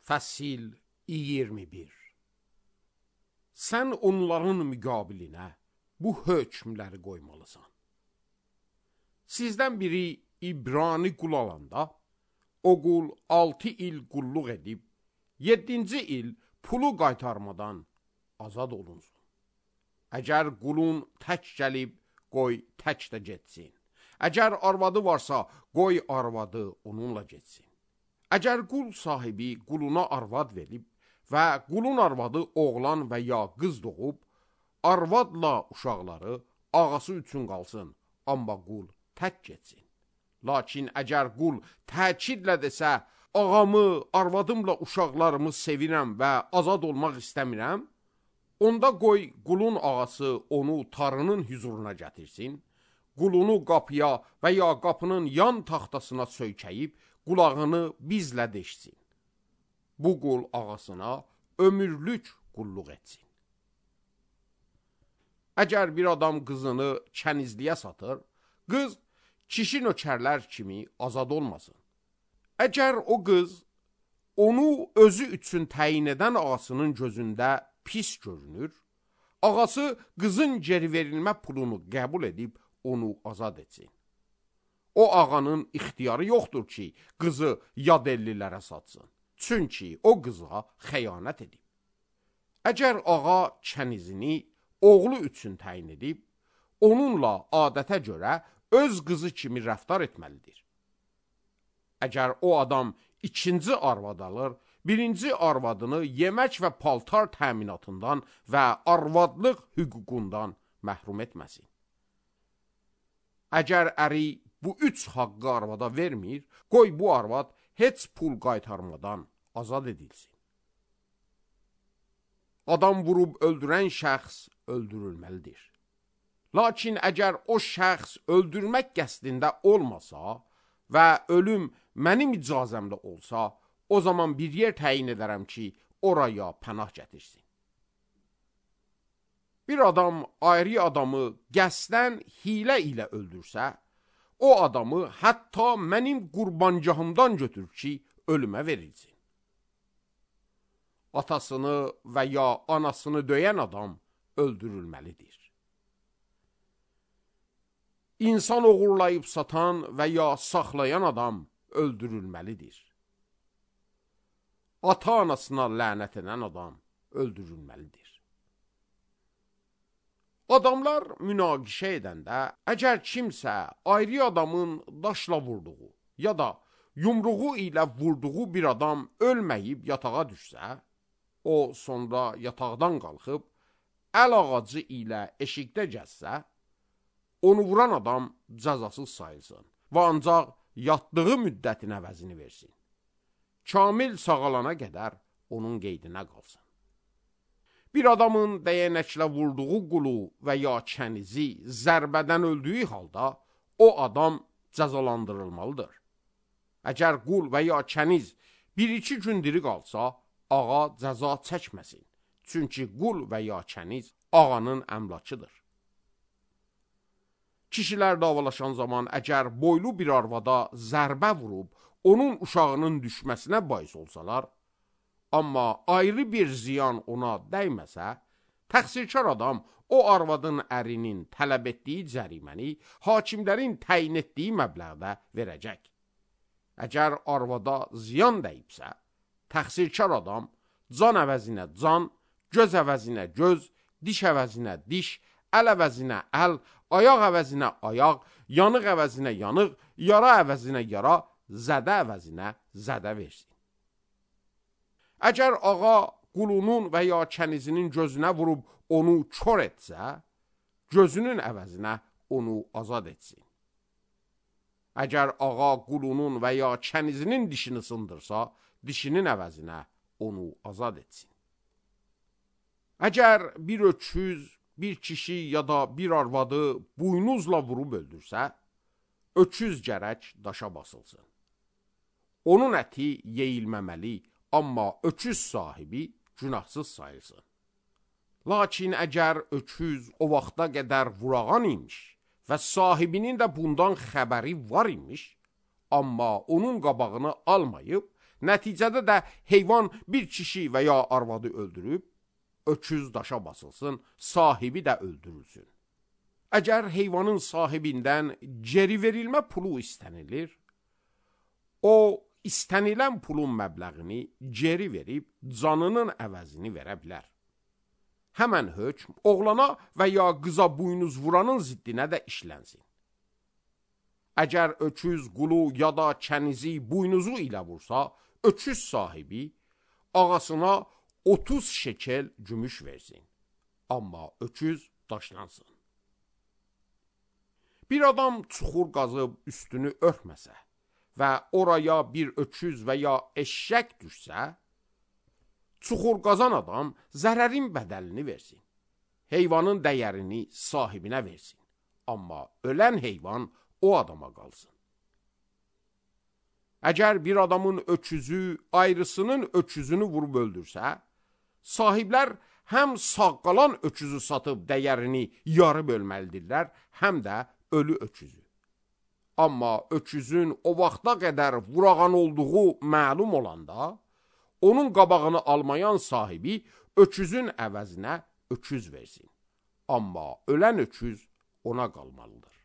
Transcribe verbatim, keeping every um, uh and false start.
Fəsil iyirmi bir. Sən onların müqabilinə bu hökmləri qoymalısan. Sizdən biri İbrani qul alanda, o qul altı il qulluq edib, yeddinci il pulu qaytarmadan azad olunsun. Əgər qulun tək gəlib, qoy tək də getsin. Əgər arvadı varsa, qoy arvadı onunla getsin. Əgər qul sahibi quluna arvad verib və qulun arvadı oğlan və ya qız doğub, arvadla uşaqları ağası üçün qalsın, amma qul tək getsin. Lakin əgər qul təkidlə desə, ağamı, arvadımla uşaqlarımı sevirəm və azad olmaq istəmirəm, onda qoy qulun ağası onu tarının hüzuruna gətirsin, qulunu qapıya və ya qapının yan taxtasına söykəyib, qulağını bizlə deşsin. Bu qul ağasına ömürlük qulluq etsin. Əgər bir adam qızını kənizliyə satır, qız kişi nökərlər kimi azad olmasın. Əgər o qız onu özü üçün təyin edən ağasının gözündə pis görünür, ağası qızın geri verilmə pulunu qəbul edib onu azad etsin. O ağanın ixtiyarı yoxdur ki, qızı yad ellilərə satsın. Çünki o qıza xəyanət edib. Əgər ağa kənizini oğlu üçün təyin edib, onunla adətə görə öz qızı kimi rəftar etməlidir. Əgər o adam ikinci arvad alır, birinci arvadını yemək və paltar təminatından və arvadlıq hüququndan məhrum etməsin. Əgər əri bu üç haqqı arvada vermir, qoy bu arvad heç pul qaytarmadan azad edilsin. Adam vurub öldürən şəxs öldürülməlidir. Lakin əgər o şəxs öldürmək qəsdində olmasa və ölüm mənim icazəmdə olsa, o zaman bir yer təyin edərəm ki, oraya pənah gətirsin. Bir adam ayrı adamı qəsdən hilə ilə öldürsə, o adamı hətta mənim qurbancahımdan götür ki, ölümə verilsin. Atasını və ya anasını döyən adam öldürülməlidir. İnsan oğurlayıb satan və ya saxlayan adam öldürülməlidir. Ata-anasına lənət edən adam öldürülməlidir. Adamlar münaqişə edəndə, əgər kimsə ayrı adamın daşla vurduğu ya da yumruğu ilə vurduğu bir adam ölməyib yatağa düşsə, o sonra yataqdan qalxıb, əl ağacı ilə eşikdə gəzsə, onu vuran adam cəzasız sayılsın və ancaq yatdığı müddətin əvəzini versin. Kamil sağalana qədər onun qeydinə qalsın. Bir adamın dəyənəklə vurduğu qulu və ya kənizi zərbədən öldüyü halda o adam cəzalandırılmalıdır. Əgər qul və ya kəniz bir-iki gün diri qalsa, ağa cəza çəkməsin. Çünki qul və ya kəniz ağanın əmlakıdır. Kişilər davalaşan zaman əgər boylu bir arvada zərbə vurub, onun uşağının düşməsinə bais olsalar, amma ayrı bir ziyan ona dəyməsə, təqsirkar adam o arvadın ərinin tələb etdiyi cəriməni hakimlərin təyin etdiyi məbləğdə verəcək. Əgər arvada ziyan dəyibsə, təqsirkar adam can əvəzinə can, göz əvəzinə göz, diş əvəzinə diş, əl əvəzinə əl, ayaq əvəzinə ayaq, yanıq əvəzinə yanıq, yara əvəzinə yara, zədə əvəzinə zədə versin. Əgər ağa qulunun və ya kənizinin gözünə vurub onu kör etsə, gözünün əvəzinə onu azad etsin. Əgər ağa qulunun və ya kənizinin dişini sındırsa, dişinin əvəzinə onu azad etsin. Əgər bir öküz, bir kişi ya da bir arvadı buynuzla vurub öldürsə, öküz gərək daşa basılsın. Onun əti yeyilməməli, amma öküz sahibi günahsız sayılsın. Lakin əgər öküz o vaxta qədər vurağan imiş və sahibinin də bundan xəbəri var imiş, amma onun qabağını almayıb, Nəticədə də heyvan bir kişi və ya arvadı öldürüb, öküz daşa basılsın, sahibi də öldürülsün. Əgər heyvanın sahibindən geri verilmə pulu istənilir, o istənilən pulun məbləğini geri verib canının əvəzini verə bilər. Həmən hökm oğlana və ya qıza buynuz vuranın ziddinə də işlənsin. Əgər öküz, qulu ya da kənizi buynuzu ilə vursa, öküz sahibi ağasına otuz şekel gümüş versin. Amma öküz daşlansın. Bir adam çuxur qazıb üstünü örtməsə və oraya bir öküz və ya eşşək düşsə, çuxur qazan adam zərərin bədəlini versin. Heyvanın dəyərini sahibinə versin. Amma ölən heyvan o adama qalsın. Əgər bir adamın öküzü ayrısının öküzünü vurub öldürsə, sahiblər həm sağ qalan öküzü satıb dəyərini yarı bölməlidirlər, həm də ölü öküzü. Amma öküzün o vaxta qədər vurağan olduğu məlum olanda, onun qabağını almayan sahibi öküzün əvəzinə öküz versin. Amma ölən öküz ona qalmalıdır.